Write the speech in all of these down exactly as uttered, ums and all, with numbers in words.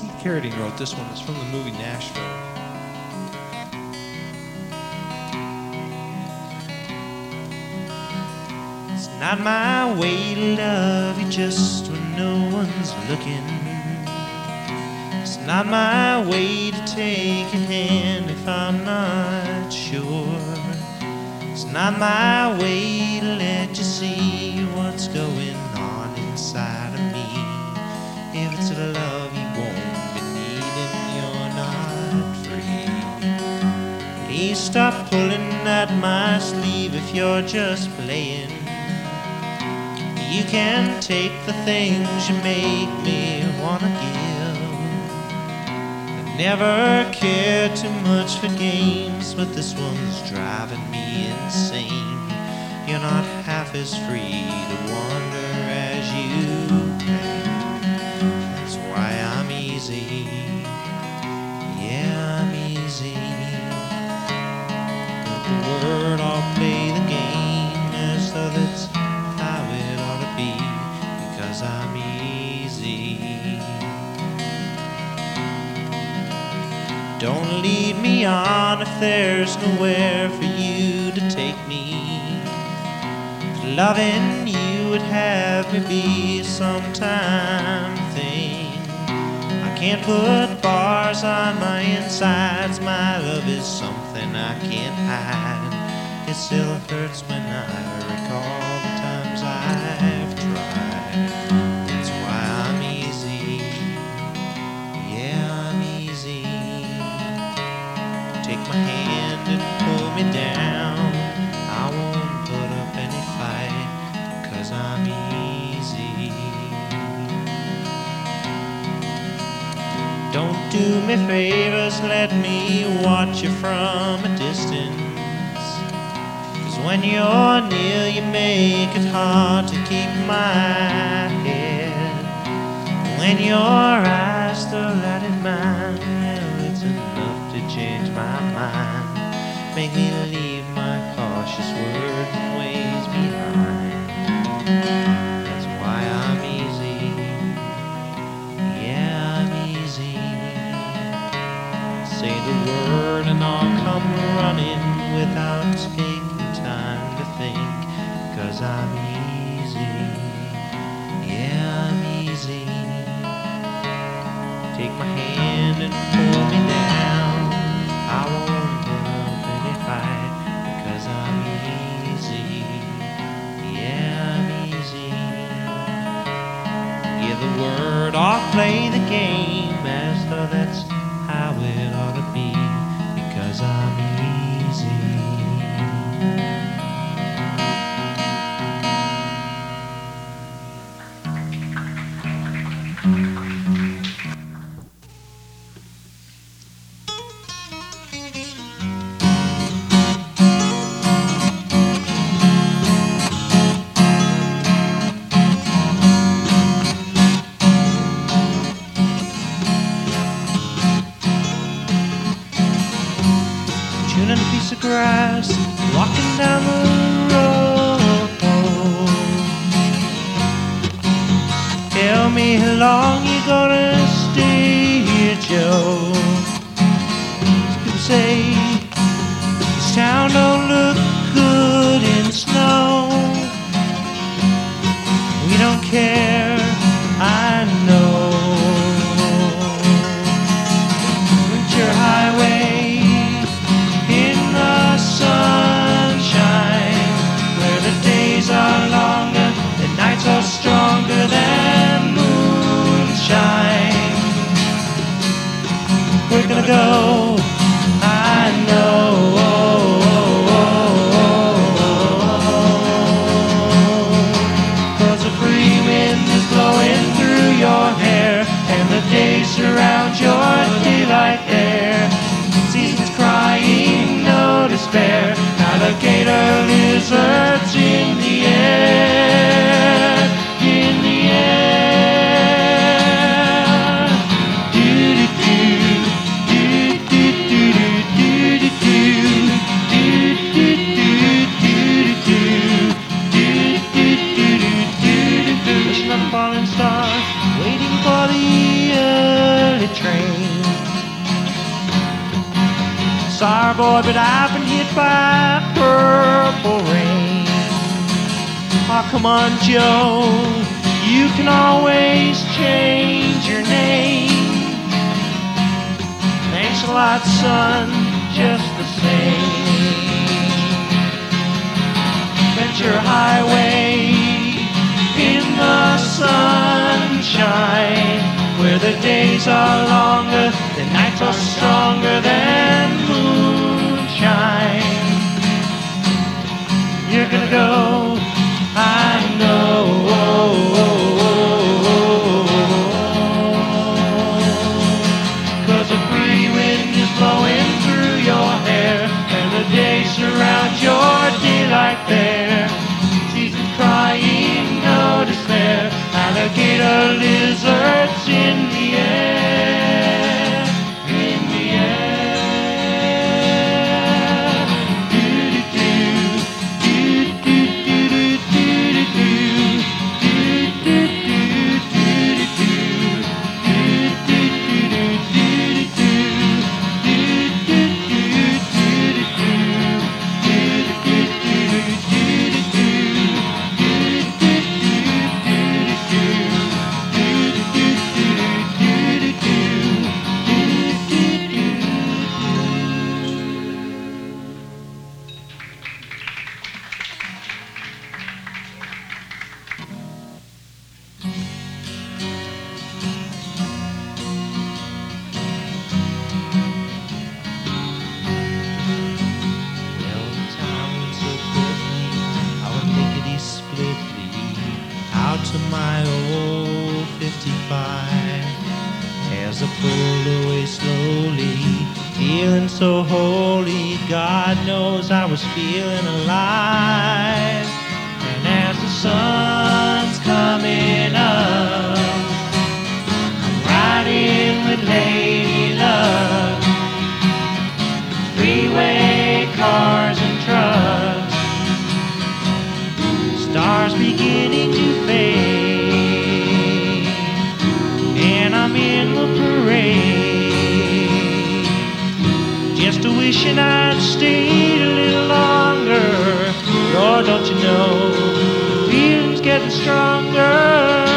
Steve Carradine wrote this one. It's from the movie Nashville. It's not my way to love you just when no one's looking. It's not my way to take your hand if I'm not sure. It's not my way to let you see what's going on inside of me. If it's a love you won't be needing, you're not free. Please stop pulling at my sleeve if you're just playing. You can take the things you make me wanna give. I never cared too much for games, but this one's driving me insane. You're not half as free to wander as you claim. That's why I'm easy. Yeah, I'm easy. But the word, I'll play the game as though that's how it ought to be, because I'm easy. Don't lead me on if there's nowhere for you to take me. Loving you would have me be a sometime thing. I can't put bars on my insides. My love is something I can't hide. It still hurts when I recall the times I've tried. That's why I'm easy. Yeah, I'm easy. Take my hand and pull me down. I won't put up any fight, 'cause I'm easy. Don't do me favors, let me watch you from a distance. 'Cause when you're near, you make it hard to keep my head. When your eyes throw light in mine, well, it's enough to change my mind. Make me leave my cautious words and ways behind. That's why I'm easy. Yeah, I'm easy. Say the word and I'll come running without taking time to think, 'cause I'm easy. Yeah, I'm easy. Take my hand and pull me down. I won't put up any fight, because I'm easy. Yeah, I'm easy. Give the word, I'll play the game as though that's how it ought to be, because I'm easy. Tuning a piece of grass, walking down the road. Tell me how long you gonna stay here, Joe. People say this town don't look good in snow. We don't care, I know. Winter highway in the sunshine, where the days are longer, the nights are stronger than moonshine. We're gonna go, I know. Cause the free wind is blowing through your hair, and the days surround your daylight there. Seasons crying, no despair. Alligator lizards in the air, in the air. Do do do, do do do do do do, do do do do do, do do do do do. Wishing on a falling star, waiting for the early star boy, but I've been hit by purple rain. Oh, come on, Joe, you can always change your name. Thanks a lot, son, just the same. Venture Highway in the sunshine, where the days are longer, the nights are stronger than moonshine. You're gonna go, I know. Cause a free wind is blowing through your hair, and the days surround your daylight there. Seasons crying, no despair, alligator lizards in the air, in the air. Do-do-do, do-do-do-do-do-do-do, to my old fifty-five as I pulled away slowly, feeling so holy. God knows I was feeling alive. And as the sun's coming up, I'm riding with Lady Luck. Freeway cars and trucks, stars beginning to fade, and I'm in the parade, just a wishing I'd stayed a little longer. Lord, don't you know, the feeling's getting stronger.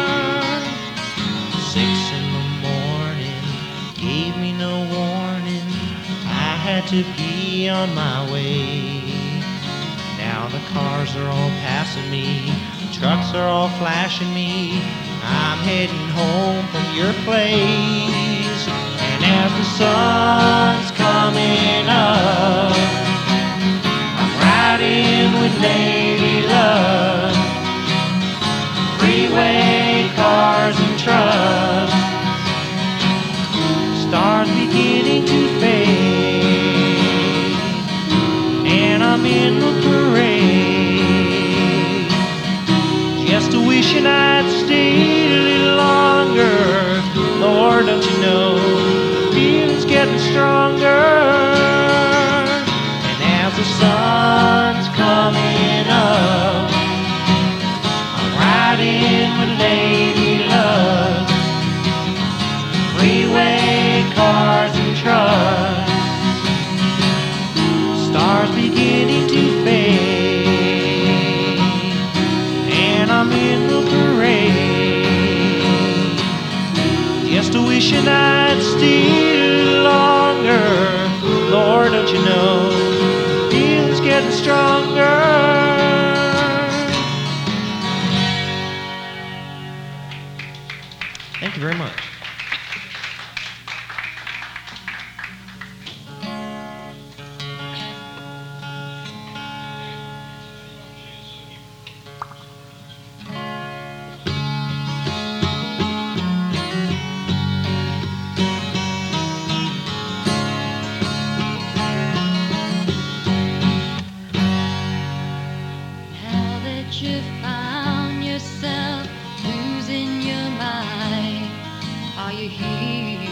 Six in the morning gave me no warning, I had to be on my way. Now the cars are all passing me, the trucks are all flashing me. I'm heading home from your place. And as the sun's coming up, I'm riding with Lady Luck. Freeway cars and trucks, stars beginning to fade, and I'm in the parade, just a wishing I'd stayed a little longer. Lord, don't you know, the feeling's getting stronger. And as the sun's coming up, I'm riding with Lady Luck. Freeway cars and trucks, stars beginning to fade, and I'm in the parade, just a wishing I'd stayed a little longer. Lord, don't you know, the feeling's getting stronger. Thank you very much. You found yourself losing your mind. Are you here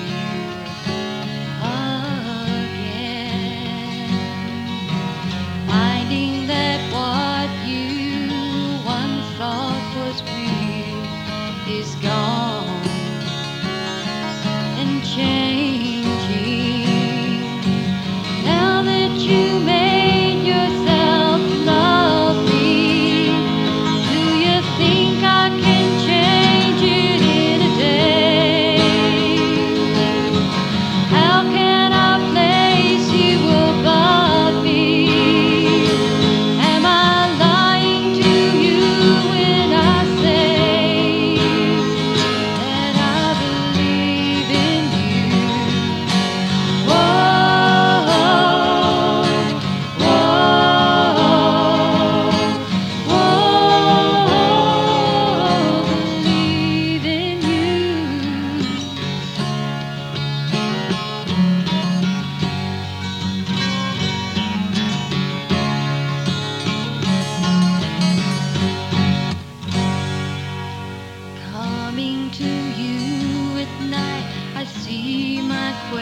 again? Finding that what you once thought was real is gone and changing. Now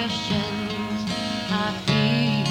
questions I feel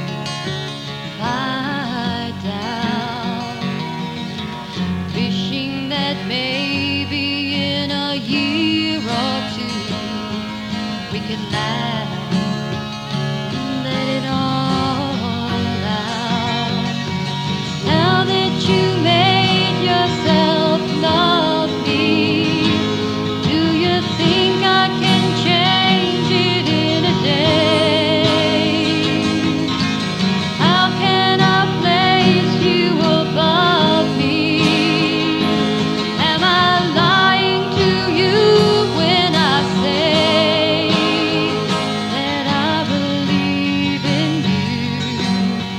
lie down, wishing that maybe in a year or two we could laugh and let it all out. Now that you made yourself love me, do you think I can change it in a day? How can I place you above me? Am I lying to you when I say that I believe in you?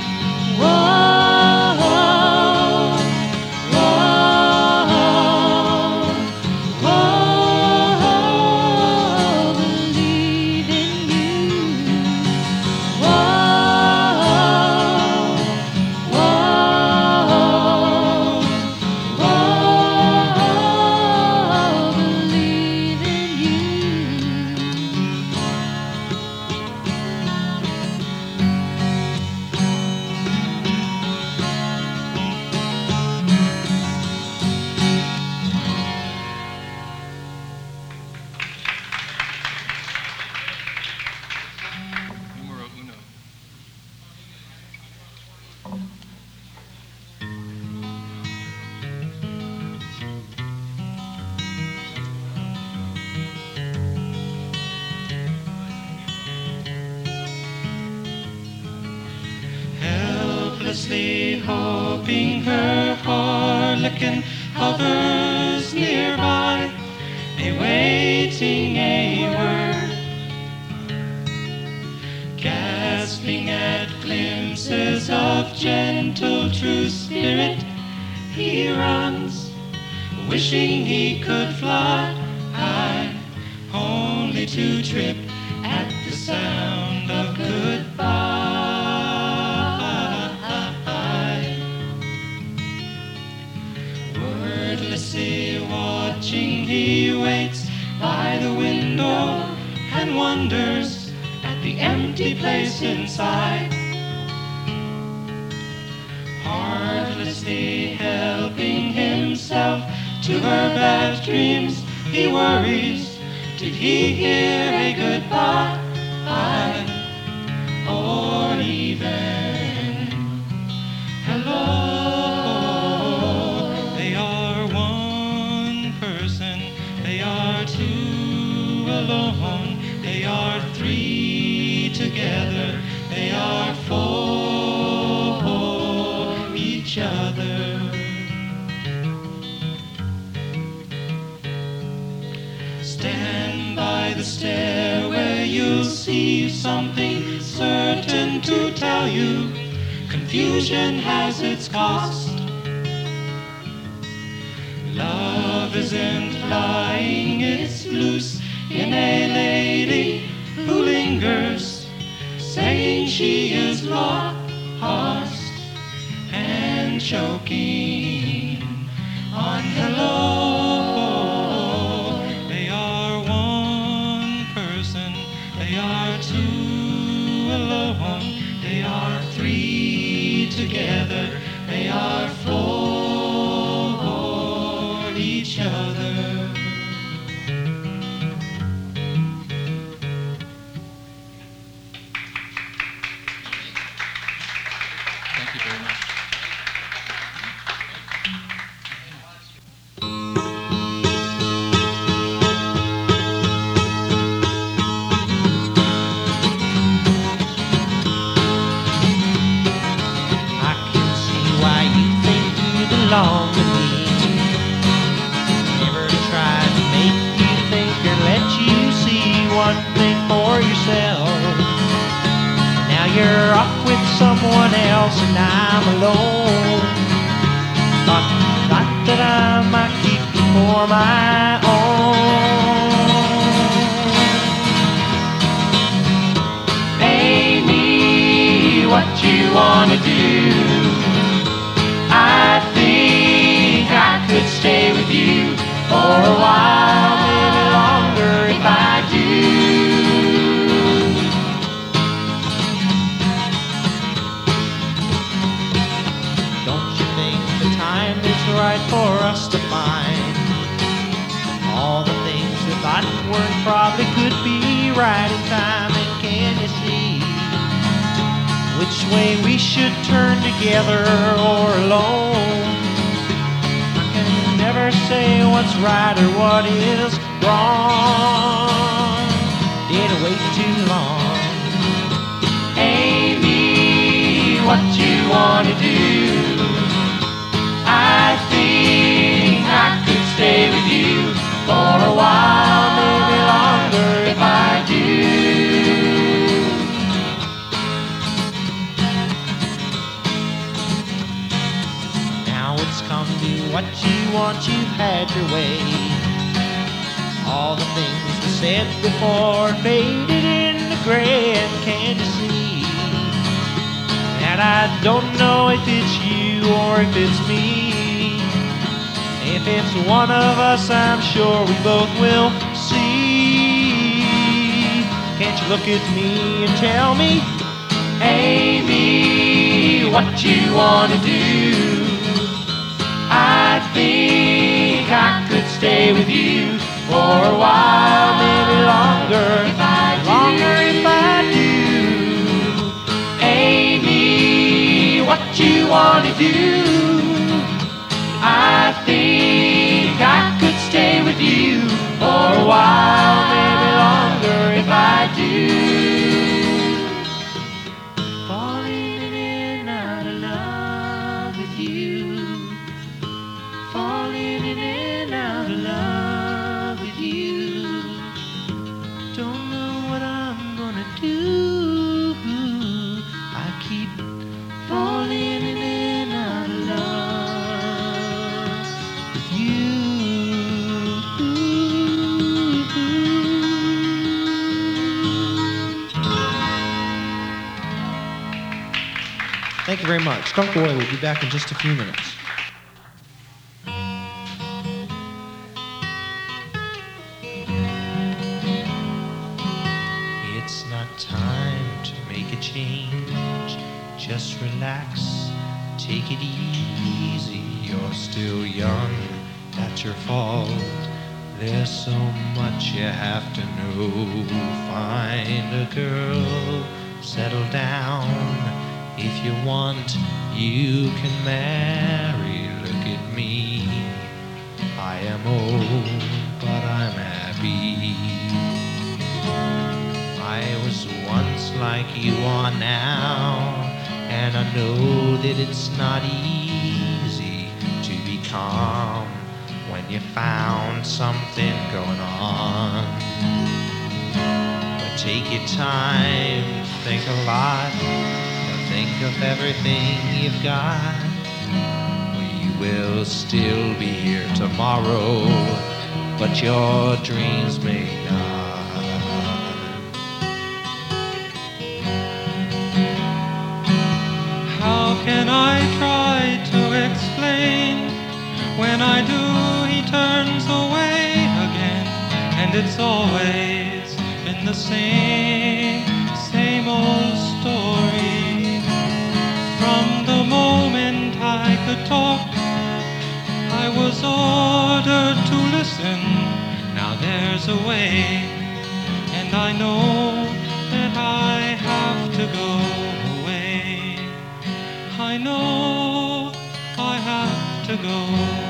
Whoa, whoa, whoa, believe in you. Whoa, whoa, whoa, believe in you. Numero uno. Helplessly hoping her harlequin hovers nearby, awaiting a word, gasping at glimpses of gentle true spirit. He runs, wishing he could fly high, only to trip at the sound of goodbye. Wordlessly watching, he waits by the window and wonders at the empty place inside. Heartlessly helping himself to her bad dreams, he worries, did he hear a goodbye? Or even hello? They are one person, they are two alone, they are three together, they are for each other. Stand by the stairway, you'll see something certain to tell you. Confusion has its cost. Love isn't lying, it's loose in a lady who lingers, saying she is lost and choking on hello. They are one person, they are two alone, they are three together, they are for each other. Thank you very much. I can see why you think you belong to me. Never tried to make you think or let you see one thing for yourself. Now you're off with someone else and I'm alone. Thought, thought that I might keep you for my own. Amy, what you wanna do? I think I could stay with you for a while, maybe longer if I do. and probably could be right in time. And can you see which way we should turn together or alone? I can never say what's right or what is wrong. Did I wait too long? Amy, what you wanna do? I think I could stay with you for a while, maybe longer if I do. Now it's come to what you want, you've had your way. All the things we said before faded into gray, and can you see that I don't know if it's you or if it's me? If it's one of us, I'm sure we both will see. Can't you look at me and tell me, Amy, what you wanna do? I think I could stay with you for a while, maybe longer, if I longer if I do. Amy, what you wanna do? I think I could stay with you for a while, maybe longer if I do. Falling in and out of love with you. Falling in and out of love with you. Don't know what I'm gonna do. I keep falling in and out of love. Thank you very much. Don't go away. We'll be back in just a few minutes. It's not time to make a change. Just relax. Take it easy. You're still young. That's your fault. There's so much you have to know. Find a girl. Settle down. If you want, you can marry. Look at me. I am old, but I'm happy. I was once like you are now, and I know that it's not easy to be calm when you found something going on. But take your time, think a lot. Think of everything you've got. We will still be here tomorrow, but your dreams may not. How can I try to explain? When I do, he turns away again, and it's always been the same, same old story. From the moment I could talk, I was ordered to listen. Now there's a way, and I know that I have to go away. I know I have to go.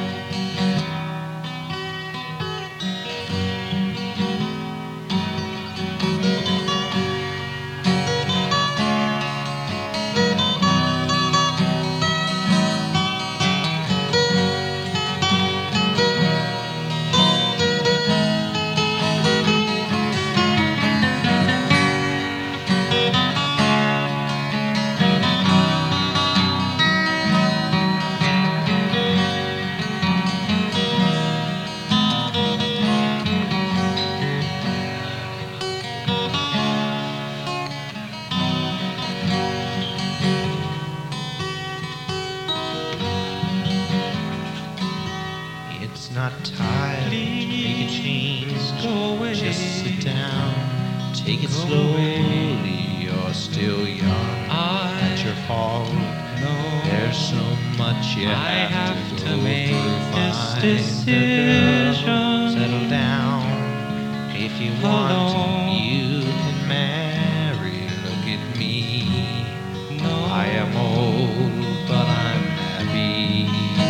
Not time to make a change. Just sit down, take it slowly. You're still young. That's your fault. There's so much you I have, have to, to go make through. this Find decision. a girl, settle down. If you want, alone. you can marry. Look at me. No, I am old, but I'm happy.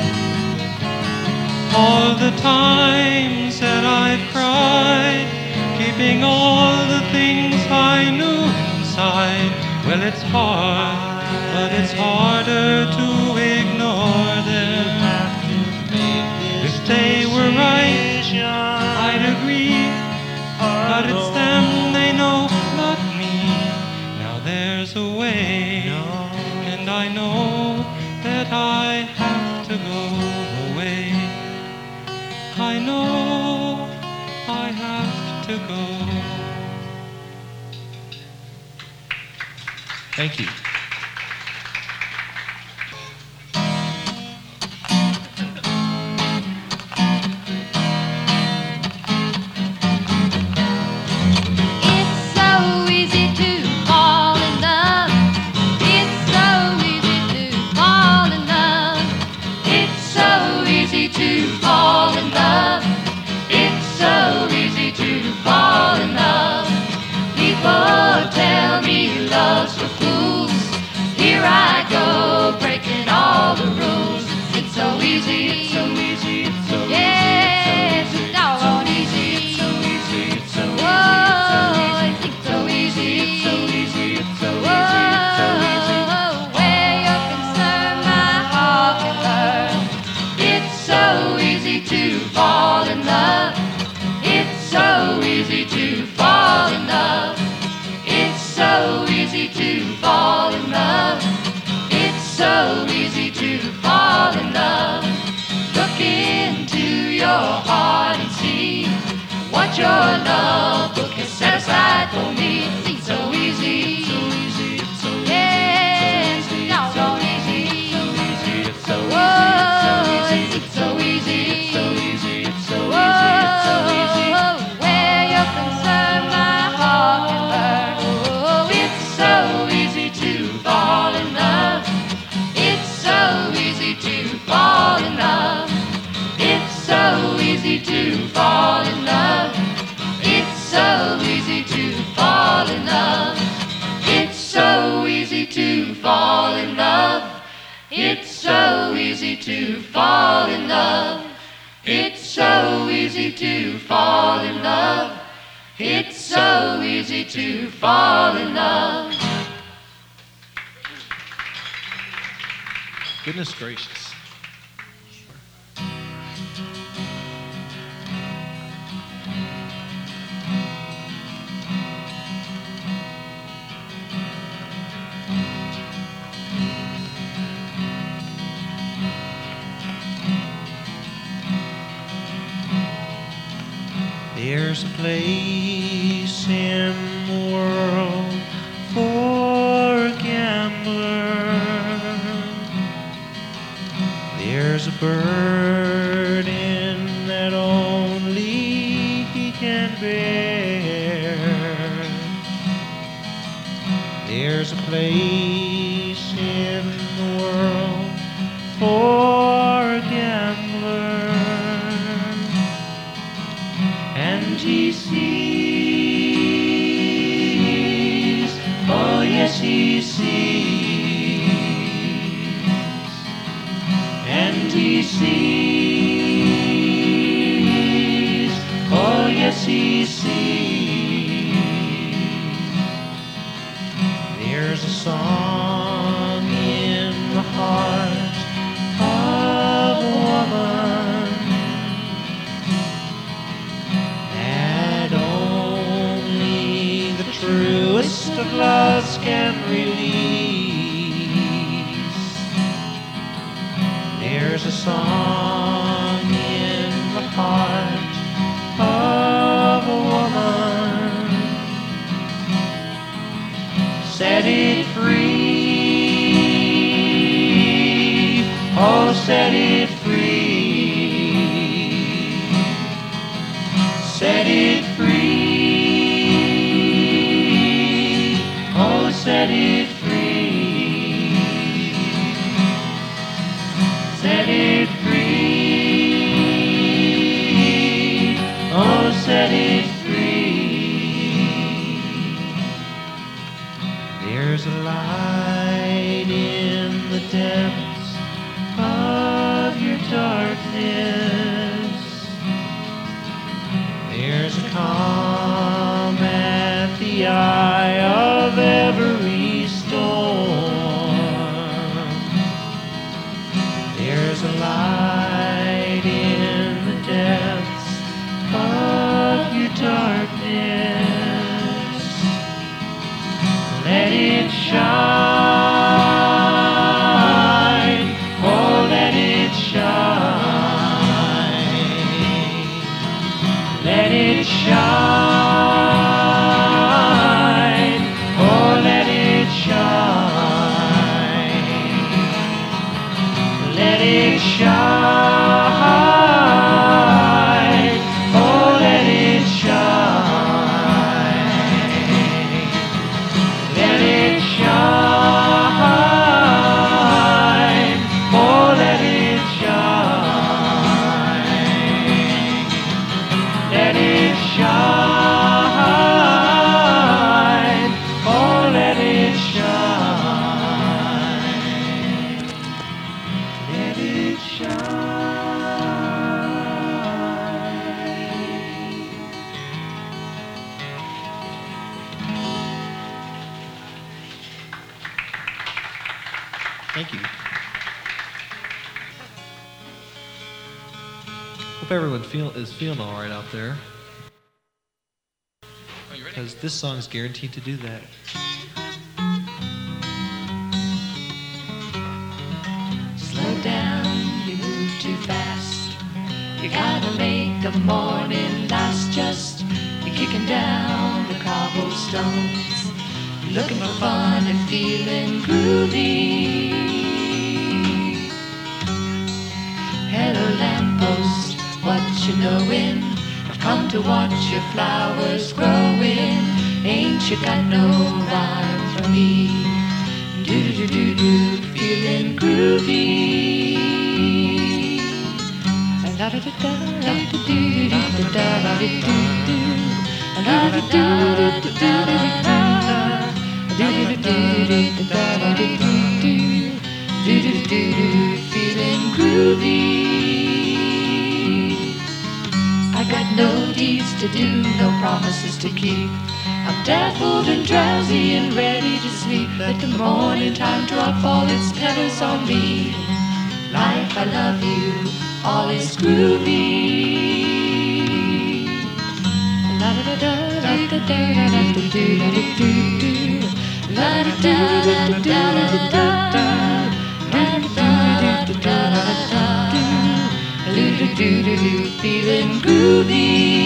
all the times that I've cried, keeping all the things I knew inside. Well, it's hard, but it's harder to ignore them. If they were right, I'd agree, but it's them, they know, not me. Now there's a way, and I know that I have to go away. I know I have to go. Thank you. It's so easy to fall in love. It's so easy to fall in love. It's so easy to fall in love. It's so easy to fall in love. People tell me love's for fools. Here I go, breaking all the rules. It's so easy, it's so easy, it's so easy. Yes, it's doggone easy. It's so easy, it's so easy. Whoa, it's so easy, it's so easy, it's so easy, it's so easy. Where you're concerned, my heart can learn. It's so easy to fall in love. It's so easy to fall in love. It's so easy to fall in love. It's so easy to fall in love. Look into your heart and see what your love book has set aside for me. It's so easy, so easy, it's so easy. Yes, it's doggone easy. So easy, it's so easy, it's so easy. It's so easy, it's so easy, it's so easy. Where you're concerned, my heart can learn. Oh, it's so easy to fall in love. It's so easy to fall in love. It's so easy to fall in love. It's so easy to fall in love. It's so easy to fall in love. It's so easy to fall in love. It's so easy to fall in love. It's so easy to fall in love. Goodness gracious. There's a place in the world for a gambler. There's a burden that only he can bear. There's a place in the world for a gambler. And he sees, oh yes he sees, and he sees, oh yes he sees. There's a song in the heart of a woman that only the truest of loves can release. There's a song in the heart of a woman. Set it free, oh set it free. Set it free, oh set it free. Set it free, oh set it free. There's a light in the depths of your darkness. There's a calm at the eye of every storm. There's a light in the depths of your darkness. Let it shine, oh let it shine. Let it shine, oh let it shine. Let it shine, oh let it shine. Let it shine, oh let it shine. Let it shine, oh let it shine. Let it shine. Thank you. Hope everyone feel is feeling all right out there, Are you ready? because this song is guaranteed to do that. Slow down, you move too fast. You gotta make the morning last. Just you're kicking down the cobblestones, looking for fun and feeling groovy. Hello lamppost, what you knowin'? I've come to watch your flowers growing. Ain't you got no rhyme for me? Do do do do do, feeling groovy. La da da da da da da da da da da do. La da da da da da da do do do do da da do do do do do, feeling groovy. I got no deeds to do, no promises to keep. I'm dappled and drowsy and ready to sleep. Let the morning time drop all its petals on me. Life, I love you, all is groovy. La da da da da da da da da do do do do. La da da da da da da da. La da da da da da da. Do do do do, feeling groovy.